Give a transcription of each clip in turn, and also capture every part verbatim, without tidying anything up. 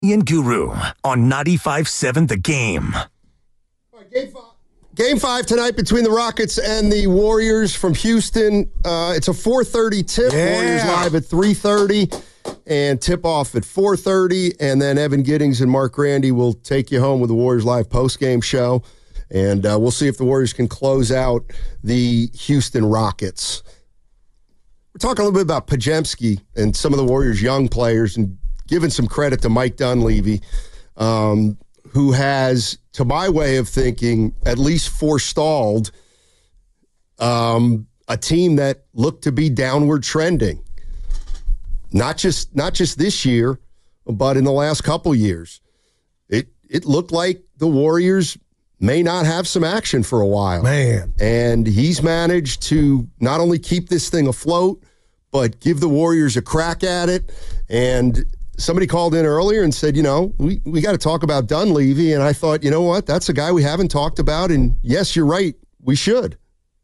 Ian Guru on ninety-five seven The Game. All right, game five. Game five tonight between the Rockets and the Warriors from Houston. Uh, it's a four thirty tip. Yeah. Warriors live at three thirty and tip off at four thirty. And then Evan Giddings and Mark Grandy will take you home with the Warriors live postgame show. And uh, we'll see if the Warriors can close out the Houston Rockets. We're talking a little bit about Podziemski and some of the Warriors' young players and giving some credit to Mike Dunleavy, um, who has, to my way of thinking, at least forestalled um, a team that looked to be downward trending. Not just not just this year, but in the last couple years. It it looked like the Warriors may not have some action for a while. Man. And he's managed to not only keep this thing afloat, but give the Warriors a crack at it. And somebody called in earlier and said, you know, we, we got to talk about Dunleavy. And I thought, you know what? That's a guy we haven't talked about. And yes, you're right. We should.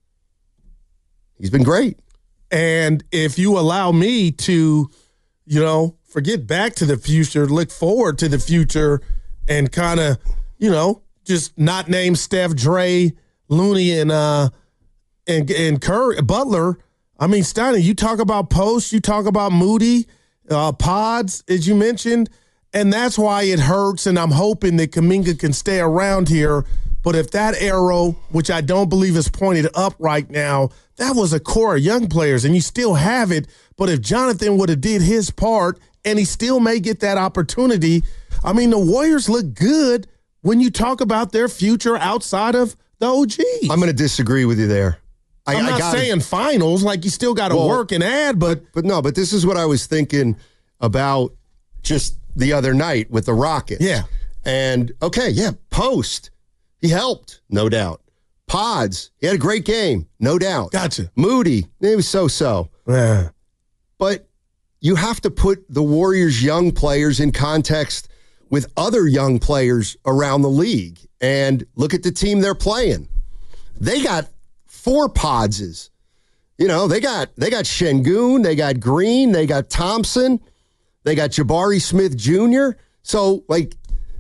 He's been great. And if you allow me to, you know, forget back to the future, look forward to the future and kind of, you know, just not name Steph, Dre, Looney, and uh, and and Curry, Butler. I mean, Steiny, you talk about Post, you talk about Moody, uh, Pods, as you mentioned, and that's why it hurts. And I'm hoping that Kuminga can stay around here. But if that arrow, which I don't believe is pointed up right now, that was a core of young players, and you still have it. But if Jonathan would have did his part, and he still may get that opportunity, I mean, the Warriors look good when you talk about their future outside of the O Gs. I'm going to disagree with you there. I, I'm not I gotta, saying finals, like you still got to well, work and add, but. But no, but this is what I was thinking about just the other night with the Rockets. Yeah. And, okay, yeah, Post, he helped, no doubt. Pods, he had a great game, no doubt. Gotcha. Moody, he was so-so. Yeah. But you have to put the Warriors' young players in context with other young players around the league. And look at the team they're playing. They got four Podses. You know, they got they got Şengün, they got Green, they got Thompson, they got Jabari Smith Junior So, like,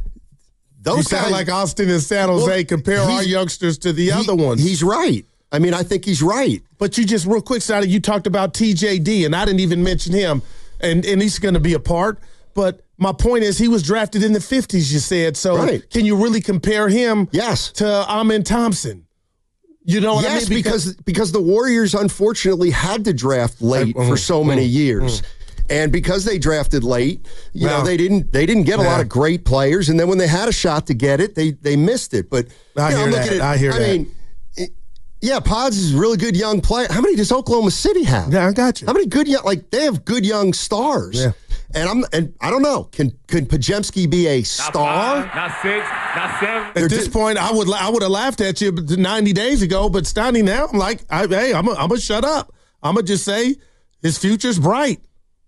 those you sound guys, like Austin and San Jose well, compare our youngsters to the he, other ones. He's right. I mean, I think he's right. But you just, real quick, Sadi, you talked about T J D, and I didn't even mention him, and, and he's going to be a part. But my point is he was drafted in the fifties, you said. So right. Can you really compare him yes. to Amen Thompson? You know what yes, I mean? Because, because because the Warriors, unfortunately, had to draft late uh, for so uh, many years. Uh, and because they drafted late, you well, know, they didn't they didn't get a yeah. lot of great players. And then when they had a shot to get it, they they missed it. But I you know, hear I'm that. looking at, I hear I that. mean, it, yeah, Pods is a really good young player. How many does Oklahoma City have? Yeah, I got you. How many good young, like, they have good young stars. Yeah. And I'm and I don't know. Can can Podziemski be a star? Not five, not six, not seven. At this point, I would I would have laughed at you ninety days ago, but Steiny, now I'm like, I, hey, I'm gonna I'm shut up. I'm gonna just say his future's bright.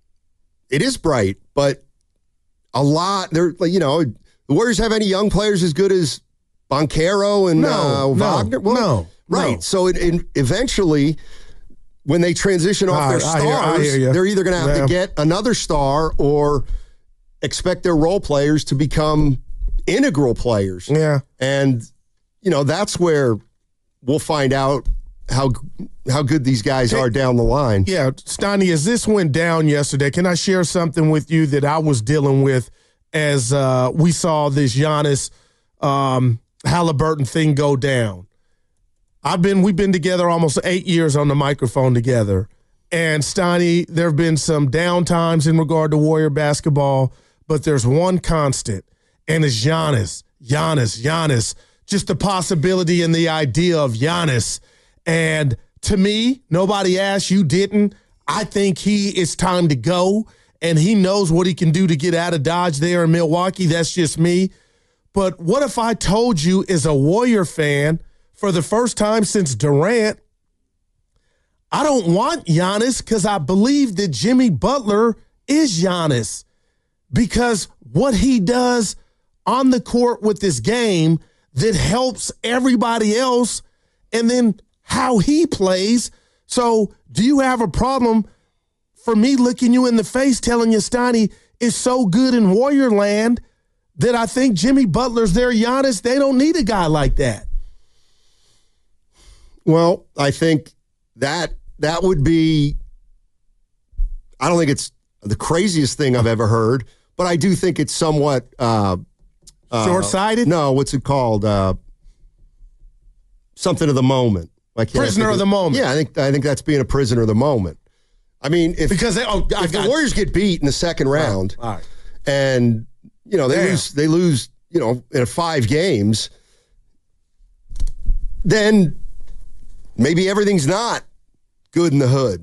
It is bright, but a lot. They're like, you know, the Warriors have any young players as good as Banchero and no, uh, Wagner? No, well, no, right. No. So it, it, eventually, when they transition off I, their stars, I hear, I hear they're either going to have yeah. to get another star or expect their role players to become integral players. Yeah. And, you know, that's where we'll find out how how good these guys are down the line. Yeah, Steiny, as this went down yesterday, can I share something with you that I was dealing with as uh, we saw this Giannis um, Halliburton thing go down? I've been we've been together almost eight years on the microphone together. And Steiny, there have been some down times in regard to Warrior basketball, but there's one constant, and it's Giannis, Giannis, Giannis. Just the possibility and the idea of Giannis. And to me, nobody asked, you didn't. I think he it's time to go, and he knows what he can do to get out of Dodge there in Milwaukee. That's just me. But what if I told you, as a Warrior fan, for the first time since Durant, I don't want Giannis because I believe that Jimmy Butler is Giannis, because what he does on the court with this game that helps everybody else, and then how he plays. So do you have a problem for me looking you in the face telling you, Steiny, is so good in Warrior land that I think Jimmy Butler's there. Giannis, they don't need a guy like that. Well, I think that that would be, I don't think it's the craziest thing I've ever heard, but I do think it's somewhat uh, uh, short-sighted. No, what's it called? Uh, something of the moment. Like prisoner of the moment. Yeah, I think I think that's being a prisoner of the moment. I mean, if because they, oh, if the Warriors get beat in the second round, all right. and you know they Damn. lose, they lose, you know, in five games, then maybe everything's not good in the hood.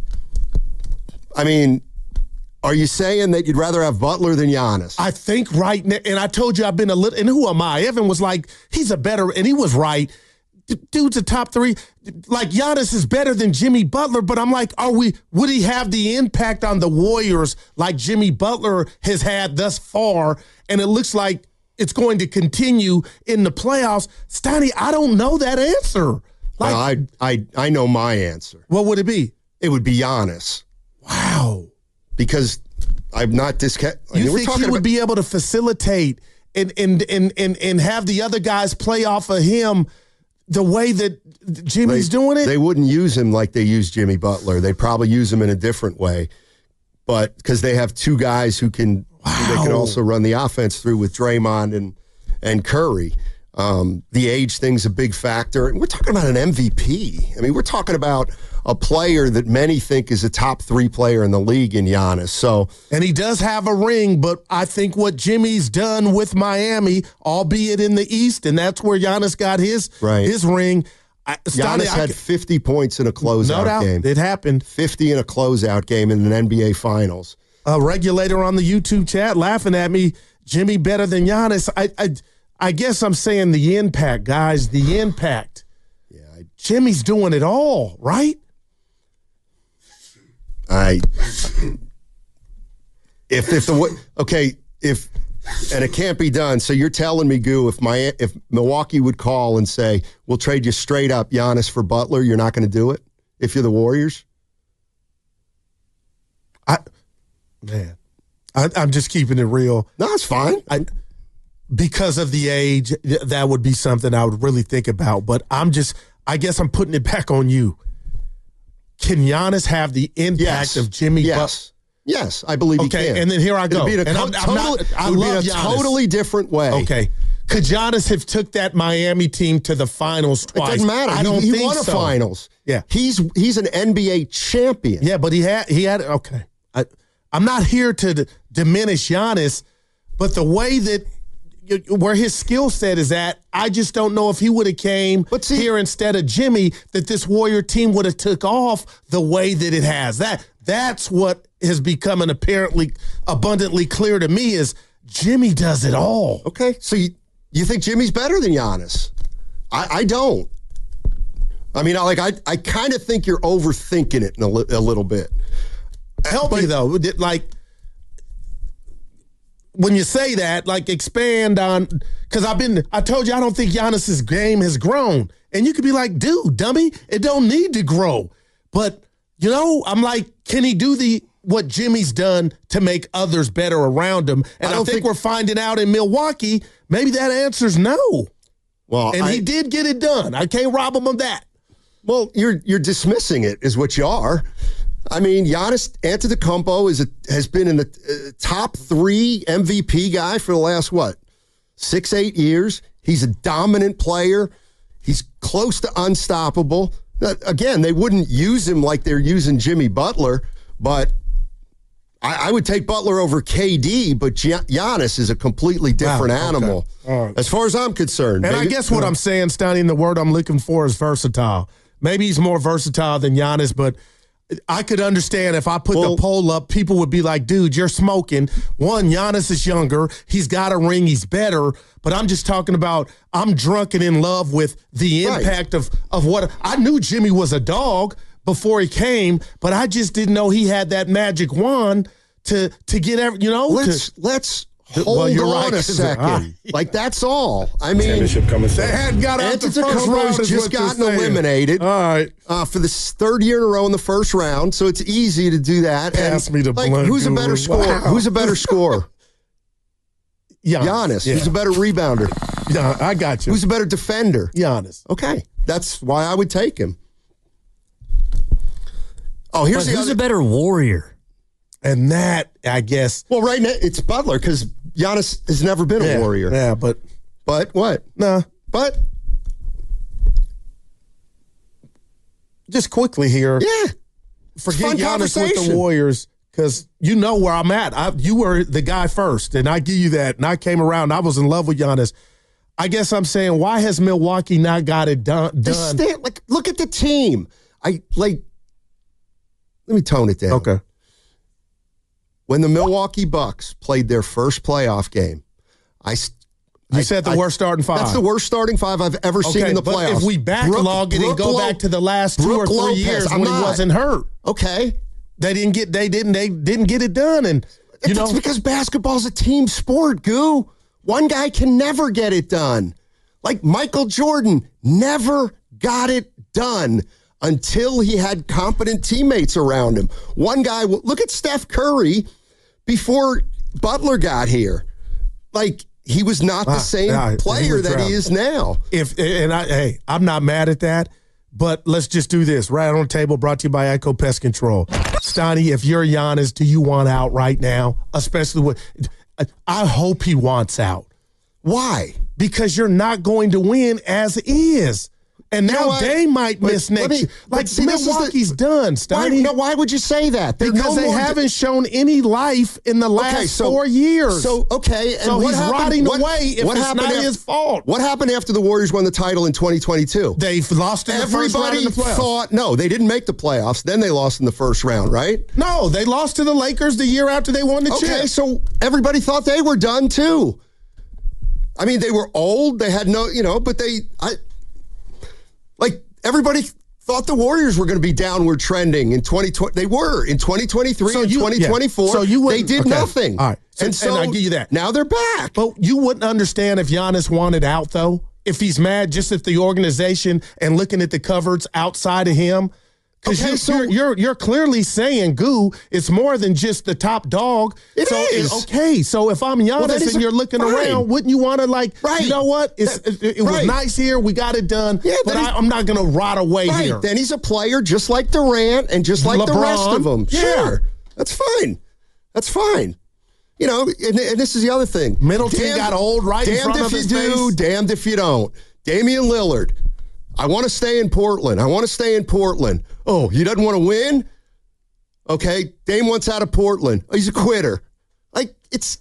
I mean, are you saying that you'd rather have Butler than Giannis? I think right now, and I told you I've been a little, and who am I? Evan was like, he's a better, and he was right. Dude's a top three. Like, Giannis is better than Jimmy Butler, but I'm like, are we, would he have the impact on the Warriors like Jimmy Butler has had thus far? And it looks like it's going to continue in the playoffs. Steiny, I don't know that answer. Like, well, I, I, I know my answer. What would it be? It would be Giannis. Wow. Because I'm not disca- I You mean, we're think talking he would about- be able to facilitate and, and, and, and, and have the other guys play off of him the way that Jimmy's they, doing it? They wouldn't use him like they use Jimmy Butler. They'd probably use him in a different way. But because they have two guys who can wow. who they can also run the offense through with Draymond and and Curry. Um, the age thing's a big factor. And we're talking about an M V P. I mean, we're talking about a player that many think is a top three player in the league in Giannis. So, and he does have a ring, but I think what Jimmy's done with Miami, albeit in the East, and that's where Giannis got his right. his ring. I, Giannis Stoney, had I, fifty points in a closeout no doubt, game. It happened. fifty in a closeout game in an N B A Finals. A regulator on the YouTube chat laughing at me, Jimmy better than Giannis. I, I, I guess I'm saying the impact, guys, the impact. Yeah, I, Jimmy's doing it all, right? I if if the okay if and it can't be done. So you're telling me, Goo, if my if Milwaukee would call and say we'll trade you straight up Giannis for Butler, you're not going to do it if you're the Warriors? I man, I, I'm just keeping it real. No, it's fine. I, because of the age, that would be something I would really think about. But I'm just, I guess I'm putting it back on you. Can Giannis have the impact yes. of Jimmy Yes. Butler? Yes, I believe okay, he can. and then here I go. It'd be in a, and co- I'm, I'm totally, not, I it would love be in a Giannis. totally different way. Okay. Could Giannis have took that Miami team to the finals twice? It doesn't matter. I don't he, he think won a so. finals. Yeah. He's he's an N B A champion. Yeah, but he had he had okay. I, I'm not here to d- diminish Giannis, but the way that where his skill set is at, I just don't know if he would have came But see- here instead of Jimmy, that this Warrior team would have took off the way that it has. That that's what has become an apparently abundantly clear to me is Jimmy does it all. Okay, so you, you think Jimmy's better than Giannis? I, I don't. I mean, I, like I, I kind of think you're overthinking it in a, li- a little bit. Help me though, like when you say that, like expand on because I've been. I told you I don't think Giannis's game has grown, and you could be like, dude, dummy, it don't need to grow. But you know, I'm like, can he do the what Jimmy's done to make others better around him? And I I, don't think, think- we're finding out in Milwaukee, maybe that answer's no. Well, And I, he did get it done. I can't rob him of that. well, you're you're dismissing it, is what you are. I mean, Giannis Antetokounmpo is a, has been in the uh, top three M V P guy for the last what six eight years. He's a dominant player. He's close to unstoppable. Uh, again, they wouldn't use him like they're using Jimmy Butler, but I, I would take Butler over K D. But Gian- Giannis is a completely different Wow, okay. animal, All right. as far as I'm concerned. And I Maybe- guess what I'm saying, Stoney, the word I'm looking for is versatile. Maybe he's more versatile than Giannis, but I could understand if I put Well- the poll up, people would be like, dude, you're smoking. One, Giannis is younger. He's got a ring. He's better. But I'm just talking about I'm drunk and in love with the Right. impact of, of what – I knew Jimmy was a dog before he came, but I just didn't know he had that magic wand to to get every, you know. let's to, let's hold well, you're on right, a second. I, like, that's all. I mean, Championship coming they soon. hadn't got out the first Antetokounmpo's round. just gotten eliminated All right. uh, for the third year in a row in the first round, so it's easy to do that. Pass and, me the like, blunt, who's a Guru. better scorer? Wow. Who's a better scorer? Giannis. Giannis. Yeah. Who's a better rebounder? Yeah, I got you. Who's a better defender? Giannis. Okay, that's why I would take him. Oh, here's But the who's other. a better warrior? And that, I guess. Well, right now it's Butler because Giannis has never been a yeah, warrior. Yeah, but But what? nah. But Just quickly here. yeah, Forget fun Giannis with the conversation. Warriors because you know where I'm at. I, you were the guy first, and I give you that. And I came around. I was in love with Giannis. I guess I'm saying, why has Milwaukee not got it done? they done? stand, like look at the team. I like. Let me tone it down. Okay. When the Milwaukee Bucks played their first playoff game, I. You I, said the I- worst starting five. That's the worst starting five I've ever seen Okay, in the but playoffs. if we backlog it and go Lo- back to the last two Brook or three Lopez, years I'm when he not. wasn't hurt, Okay. they didn't get they didn't they didn't get it done, and you It's know because basketball's a team sport, Goo. One guy can never get it done. Like Michael Jordan never got it done until he had competent teammates around him. One guy, look at Steph Curry before Butler got here. Like, he was not the Ah, same yeah, he player was that he drowning. is now. if and I hey, I'm not mad at that, but let's just do this. Right on the table, brought to you by Echo Pest Control. Stoney, if you're Giannis, do you want out right now? Especially with, I hope he wants out Why? because you're not going to win as is. And You know now what? they might But miss let next me- year. but Like, see, this is the- Milwaukee's done, Why, Stoney. no, why would you say that? They're Because no they more- haven't shown any life in the last Okay, so- four years. So, okay. And So what he's happened- rotting what- away if what it's happened not af- his fault. What happened after the Warriors won the title in twenty twenty-two? They've lost in the first round Everybody in the playoffs. thought, no, they didn't make the playoffs. Then they lost in the first round, right? No, they lost to the Lakers the year after they won the Okay, chip. so everybody thought they were done too. I mean, they were old. They had no, you know, but they, I, like everybody thought the Warriors were going to be downward trending in twenty twenty. They were in twenty twenty-three So and you- twenty twenty-four. yeah. So you they wouldn't- did okay. nothing. All right. So- and so and I give you that. Now they're back. But you wouldn't understand if Giannis wanted out, though. If he's mad, just if the organization and looking at the cupboards outside of him. Because Okay, you're, so- you're, you're you're clearly saying, Goo, it's more than just the top dog. It so is. okay, so if I'm Giannis that is and you're looking fine. around, wouldn't you want to like, Right. you know what? It's, That- it it was right. nice here. We got it done. Yeah, but then I, he's- I'm not going to rot away Right. here. Then he's a player just like Durant and just like the LeBron. rest of them. Yeah. Sure. That's fine. That's fine. You know, and, and this is the other thing. Middleton got old right in damned front if of you his do, face. damned if you don't. Damian Lillard. I want to stay in Portland. I want to stay in Portland. Oh, he doesn't want to win? Okay. Dame wants out of Portland. Oh, he's a quitter. Like, it's,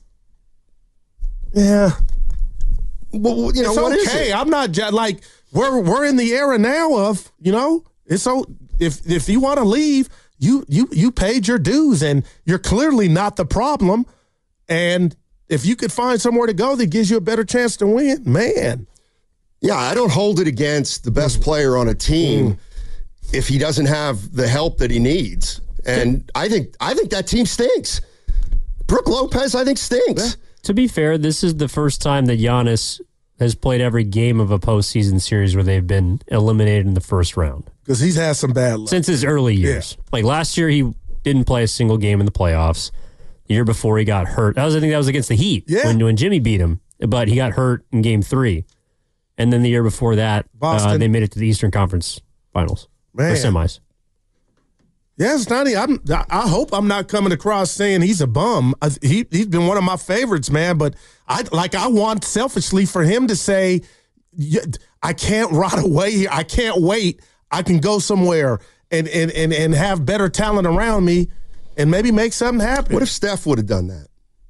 Yeah. well, you know, It's what is okay. it? I'm not ju- like we're we're in the era now of, you know, it's so if if you want to leave, you you you paid your dues and you're clearly not the problem. And if you could find somewhere to go that gives you a better chance to win, man. Yeah, I don't hold it against the best player on a team if he doesn't have the help that he needs. And I think I think that team stinks. Brook Lopez, I think, stinks. To be fair, this is the first time that Giannis has played every game of a postseason series where they've been eliminated in the first round Because he's had some bad luck. since his early years. Like last year, he didn't play a single game in the playoffs. The year before, he got hurt. That was I think that was against the Heat Yeah. when when Jimmy beat him, but he got hurt in Game Three. And then the year before that, uh, Boston. they made it to the Eastern Conference Finals Man. or semis. Yeah, Stoney, I'm, I hope I'm not coming across saying he's a bum. I, he, he's been one of my favorites, man. But I like I want selfishly for him to say, "Yeah, I can't rot away here. I can't wait. I can go somewhere and, and, and, and have better talent around me and maybe make something happen. What if Steph would have done that?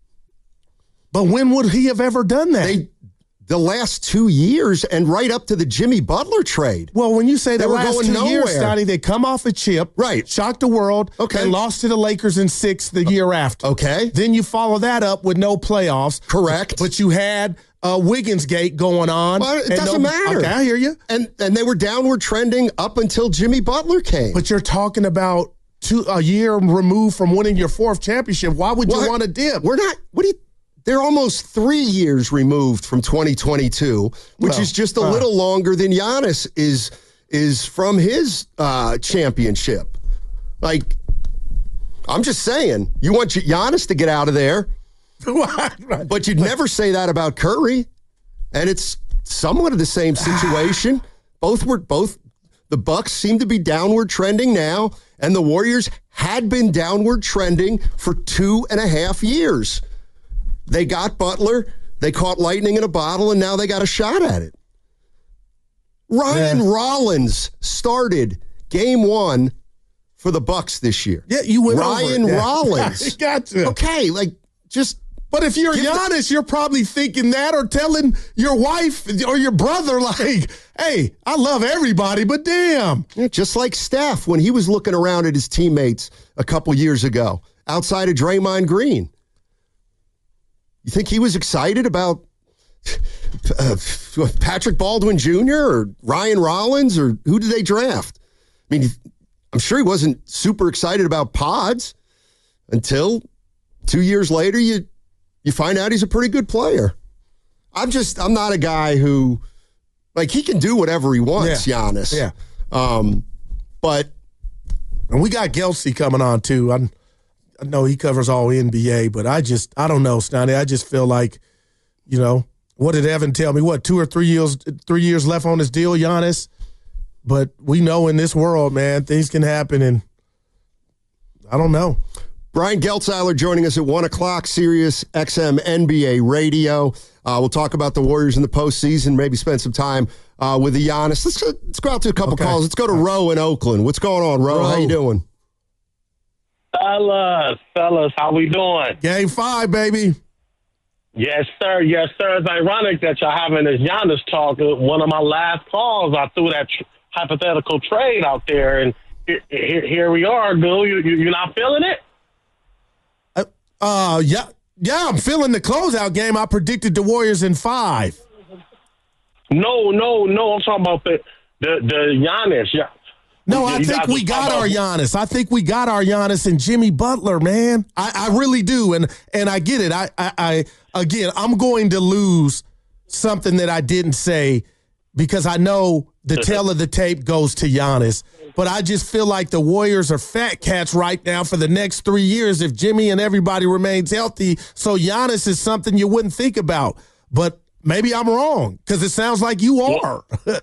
But when would he have ever done that? They, the last two years and right up to the Jimmy Butler trade. Well, when you say They the were last going two nowhere. years, Stoney, they come off a chip, Right. shocked the world, Okay. and lost to the Lakers in six the year after. Okay. Then you follow that up with no playoffs. Correct. But you had uh, Wiggins Gate going on. Well, it and doesn't matter. Okay, I hear you. And and they were downward trending up until Jimmy Butler came. But you're talking about two a year removed from winning your fourth championship. Why would you What? want to dip? We're not. What do you? they're almost three years removed from twenty twenty-two, which Well, is just a uh, little longer than Giannis is is from his uh, championship. Like, I'm just saying, you want Giannis to get out of there, but you'd never say that about Curry. And it's somewhat of the same situation. Both were both. The Bucks seem to be downward trending now, and the Warriors had been downward trending for two and a half years. They got Butler, they caught lightning in a bottle, and now they got a shot at it. Ryan Yeah. Rollins started game one for the Bucks this year. Yeah, you went Ryan over it. Yeah. Rollins. Gotcha. Okay, like just But if you're Give the- Giannis, you're probably thinking that or telling your wife or your brother, like, hey, I love everybody, but damn. Yeah, just like Steph when he was looking around at his teammates a couple years ago outside of Draymond Green. You think he was excited about uh, Patrick Baldwin Junior or Ryan Rollins, or who did they draft? I mean, I'm sure he wasn't super excited about Pods until two years later you you find out he's a pretty good player. I'm just, I'm not a guy who, like, he can do whatever he wants, Yeah. Giannis. Yeah. Um, but And we got Gelsey coming on, too. I, I know he covers all N B A, but I just, I don't know, Stoney. I just feel like, you know, what did Evan tell me? What, two or three years, three years left on his deal, Giannis? But we know in this world, man, things can happen, and I don't know. Brian Geltzeiler joining us at one o'clock, Sirius X M N B A Radio. Uh, we'll talk about the Warriors in the postseason, maybe spend some time uh, with the Giannis. Let's go, let's go out to a couple Okay. calls. Let's go to Roe in Oakland. What's going on, Roe? How Ro. you doing? Fellas, fellas, how we doing? Game five, baby. Yes, sir. Yes, sir. It's ironic that y'all having this Giannis talk. One of my last calls, I threw that tr- hypothetical trade out there, and here, here, here we are, Bill. You, you, you not feeling it? Uh, yeah, yeah, I'm feeling the closeout game. I predicted the Warriors in five. No, no, no. I'm talking about the the, the Giannis. Yeah. No, You- I you think guys we was got talking our about- Giannis. I think we got our Giannis and Jimmy Butler, man. I, I really do, and and I get it. I, I, I again, I'm going to lose something that I didn't say because I know the tail of the tape goes to Giannis. But I just feel like the Warriors are fat cats right now for the next three years if Jimmy and everybody remains healthy. So Giannis is something you wouldn't think about. But maybe I'm wrong because it sounds like you are.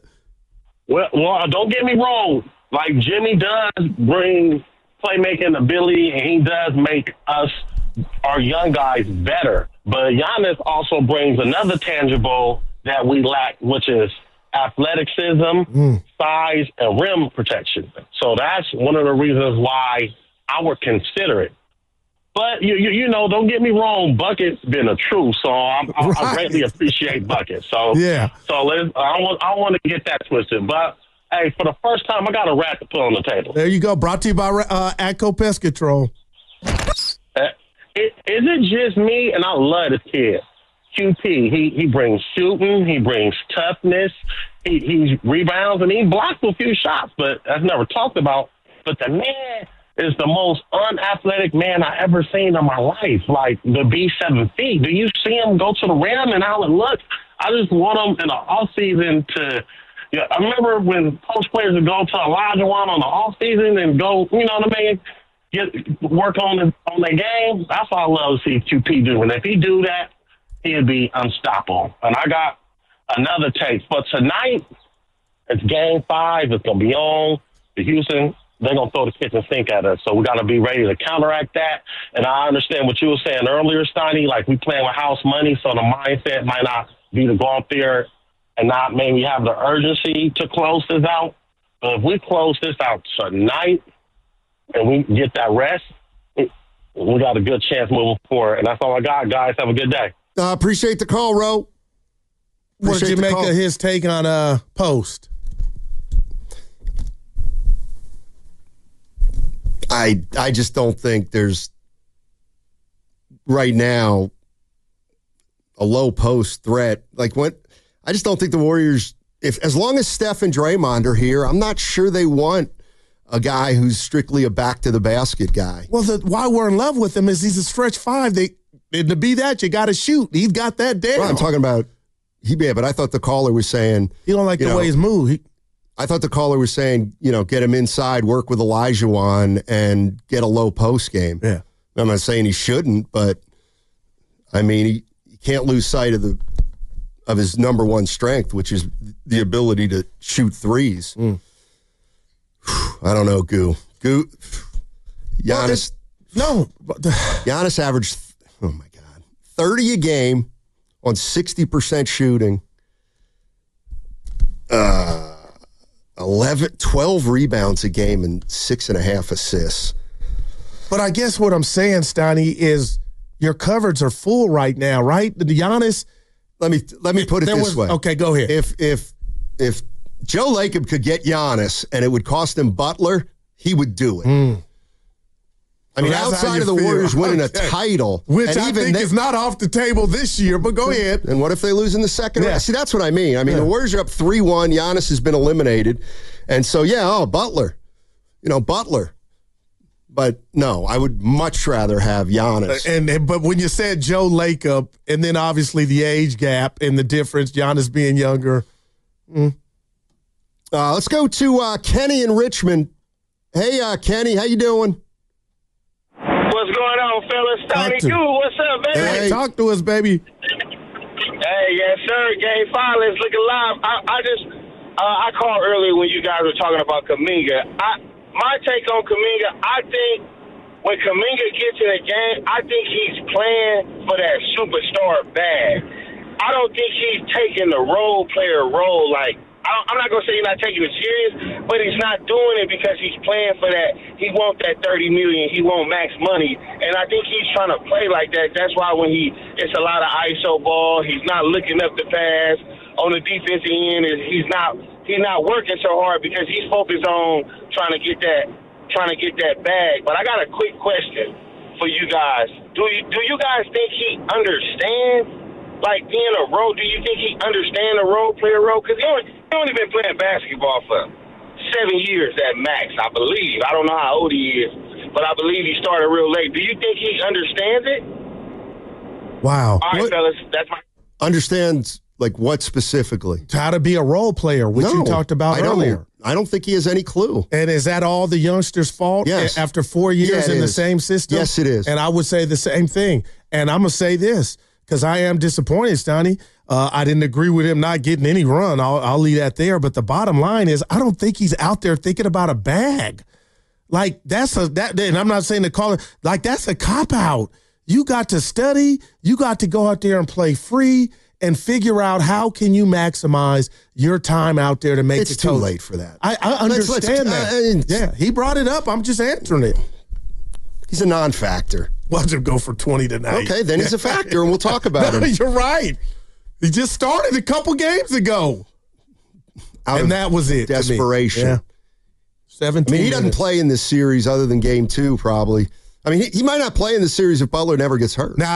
Well, well, don't get me wrong. Like, Jimmy does bring playmaking ability, and he does make us, our young guys, better. But Giannis also brings another tangible that we lack, which is athleticism, mm. size, and rim protection. So that's one of the reasons why I would consider it. But, you you, you know, don't get me wrong, Bucket's been a truth, so I'm, I, Right. I greatly appreciate Bucket. So, Yeah. so let's, I don't want, I don't want to get that twisted. But, hey, for the first time, I got a rat to put on the table. There you go. Brought to you by uh, Atco Pest Control. Uh, it, is it just me? And I love this kid. Q P, he he brings shooting, he brings toughness, he he rebounds, and he blocks a few shots, but that's never talked about. But the man is the most unathletic man I ever seen in my life. Like, to be seven feet. Do you see him go to the rim and how it looks? I just want him in the off season to. Yeah, I remember when post players would go to Olajuwon on the off season and go, you know what I mean, get work on his, on their game. That's what I love to see Q P do. And if he do that, he'd be unstoppable. And I got another take. But tonight, it's game five. It's going to be on. The Houston, they're going to throw the kitchen sink at us. So we got to be ready to counteract that. And I understand what you were saying earlier, Steiny, like we playing with house money, so the mindset might not be to go out there and not maybe have the urgency to close this out. But if we close this out tonight and we get that rest, we got a good chance moving forward. And that's all I got, guys. Have a good day. Uh, appreciate the call, Ro. What did Appreciate you the make call. of his take on uh, Post? I I just don't think there's right now a low post threat. Like when I just don't think the Warriors, if as long as Steph and Draymond are here, I'm not sure they want a guy who's strictly a back to the basket guy. Well, the, why we're in love with him is he's a stretch five. They And to be that, you got to shoot. He's got that down. Well, I'm talking about he. Yeah, but I thought the caller was saying he don't like the know, way he's moved. He, I thought the caller was saying, you know, get him inside, work with Olajuwon, and get a low post game. Yeah. I'm not saying he shouldn't, but I mean, he, he can't lose sight of the of his number one strength, which is the ability to shoot threes. Mm. I don't know, Goo. Goo. Giannis. No. Giannis averaged, oh my God, thirty a game on sixty percent shooting. Uh, eleven, twelve rebounds a game and six and a half assists. But I guess what I'm saying, Steiny, is your cupboards are full right now, right? The Giannis. Let me let me put it there this was, way. Okay, go ahead. If if if Joe Lacob could get Giannis and it would cost him Butler, he would do it. Mm. I mean, So that's how outside you of the feel. Warriors winning Okay. a title, Which and I even think they- is not off the table this year, but go ahead. And what if they lose in the second Yeah. round? See, that's what I mean. I mean, Yeah. the Warriors are up three one. Giannis has been eliminated. And so, yeah, oh, Butler. You know, Butler. But no, I would much rather have Giannis. And, and but when you said Joe Lacob, and then obviously the age gap and the difference, Giannis being younger. Uh, let's go to uh, Kenny in Richmond. Hey, uh, Kenny, how you doing? What's going on, fellas? Tony to- Goo, what's up, baby? Hey, Hey. talk to us, baby. Hey, yes, sir. Game five. Let's look alive. I, I just, uh, I called earlier when you guys were talking about Kuminga. I, my take on Kuminga, I think when Kuminga gets in a game, I think he's playing for that superstar bag. I don't think he's taking the role player role. Like, I don't, I'm not going to say he's not taking it serious, but he's not doing it because he's playing for that. He wants that thirty million dollars. He wants max money. And I think he's trying to play like that. That's why when he, it's a lot of I S O ball. He's not looking up the pass. On the defensive end, he's not he's not working so hard because he's focused on trying to get that trying to get that bag. But I got a quick question for you guys. Do you do you guys think he understands, like, being a role? Do you think he understands the role player role? Because he only, he only been playing basketball for seven years at max, I believe. I don't know how old he is, but I believe he started real late. Do you think he understands it? Wow. All right, What- fellas, that's my. Understands, like, what specifically? How to be a role player, which you No, talked about I don't. earlier. I don't think he has any clue. And is that all the youngsters' fault Yes. a- after four years Yeah, it in the is. same system? Yes, it is. And I would say the same thing. And I'm going to say this because I am disappointed, Stoney. Uh, I didn't agree with him not getting any run. I'll, I'll leave that there. But the bottom line is I don't think he's out there thinking about a bag. Like, that's a, that, and I'm not saying to call it, like, that's a cop-out. You got to study. You got to go out there and play free and figure out how can you maximize your time out there to make It's the too total. late for that. I, I Let's- understand let's- that. uh, yeah, he brought it up. I'm just answering it. He's a non-factor. Watch him go for twenty tonight. Okay, then he's a factor, and we'll talk about No, him. you're right. He just started a couple games ago, Out and of that was it. to me. desperation. Yeah. I Seventeen. mean, he doesn't minutes. play in this series other than game two, probably. I mean, he, he might not play in the series if Butler never gets hurt. Now,